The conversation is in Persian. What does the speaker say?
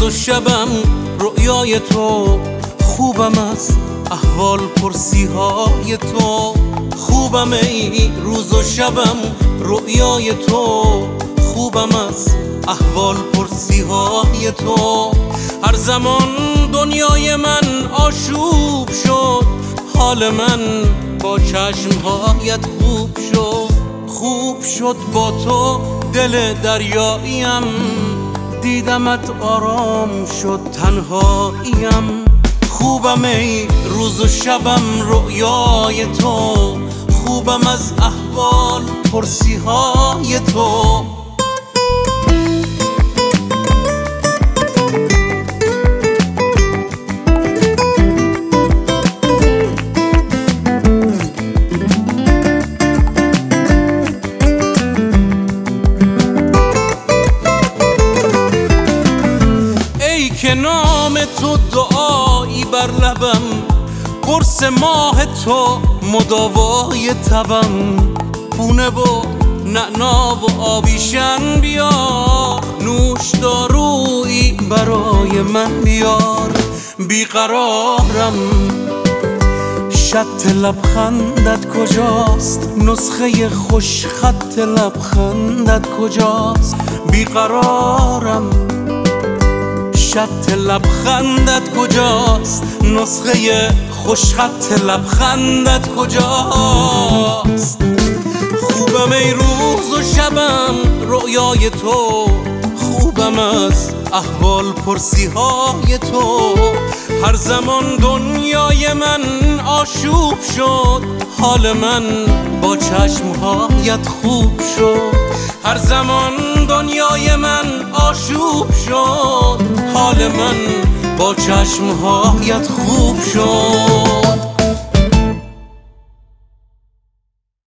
و شبم رؤیای تو، خوبم از احوال پرسی های تو. خوبم ای روز و شبم رؤیای تو، خوبم از احوال پرسی های تو. هر زمان دنیای من آشوب شد، حال من با چشمهایت خوب شد. خوب شد با تو دل دریاییم، دیدمت آرام شد تنهاییم. خوبم ای روز و شبم رؤیای تو، خوبم از احوال پرسی های تو. که نام تو دعایی بر لبم، قرص ماه تو مداوای تبم. پونه و نعنا و آبیشن بیار، نوش دارویی برای من بیار. بیقرارم شط لبخندت کجاست، نسخه خوش خط لبخندت کجاست. بیقرارم شط لبخندت کجاست، نسخه خوشخط لبخندت کجاست. خوبم ای روز و شبم رؤیای تو، خوبم از احوال پرسی های تو. هر زمان دنیای من آشوب شد، حال من با چشمهایت خوب شد. هر زمان دنیای من آشوب شد، حال من با چشمهایت خوب شد.